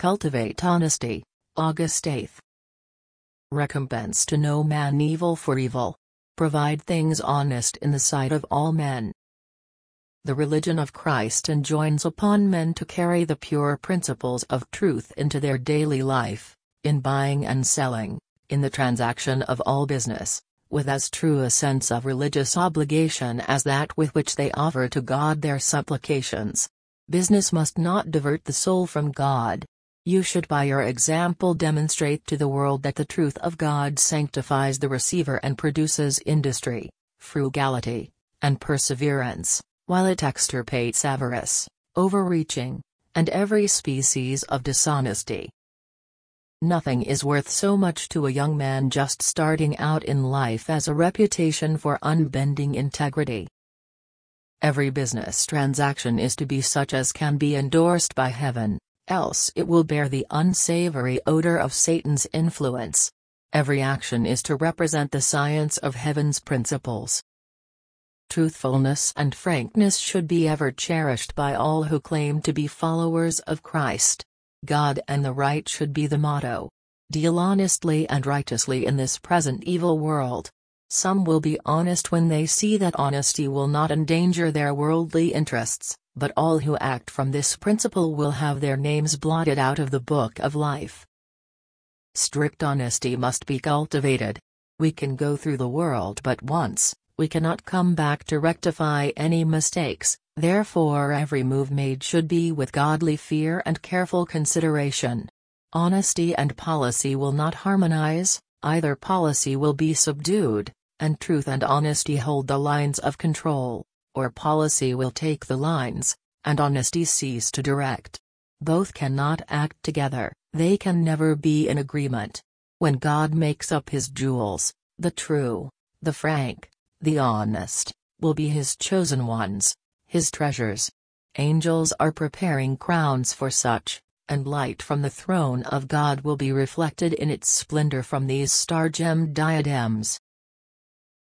Cultivate honesty. August 8. Recompense to no man evil for evil. Provide things honest in the sight of all men. The religion of Christ enjoins upon men to carry the pure principles of truth into their daily life, in buying and selling, in the transaction of all business, with as true a sense of religious obligation as that with which they offer to God their supplications. Business must not divert the soul from God. You should by your example demonstrate to the world that the truth of God sanctifies the receiver and produces industry, frugality, and perseverance, while it extirpates avarice, overreaching, and every species of dishonesty. Nothing is worth so much to a young man just starting out in life as a reputation for unbending integrity. Every business transaction is to be such as can be endorsed by heaven, else it will bear the unsavory odor of Satan's influence. Every action is to represent the science of heaven's principles. Truthfulness and frankness should be ever cherished by all who claim to be followers of Christ. God and the right should be the motto. Deal honestly and righteously in this present evil world. Some will be honest when they see that honesty will not endanger their worldly interests, but all who act from this principle will have their names blotted out of the book of life. Strict honesty must be cultivated. We can go through the world but once, we cannot come back to rectify any mistakes, therefore every move made should be with godly fear and careful consideration. Honesty and policy will not harmonize, either policy will be subdued, and truth and honesty hold the lines of control, or policy will take the lines, and honesty cease to direct. Both cannot act together, they can never be in agreement. When God makes up his jewels, the true, the frank, the honest, will be his chosen ones, his treasures. Angels are preparing crowns for such, and light from the throne of God will be reflected in its splendor from these star-gemmed diadems.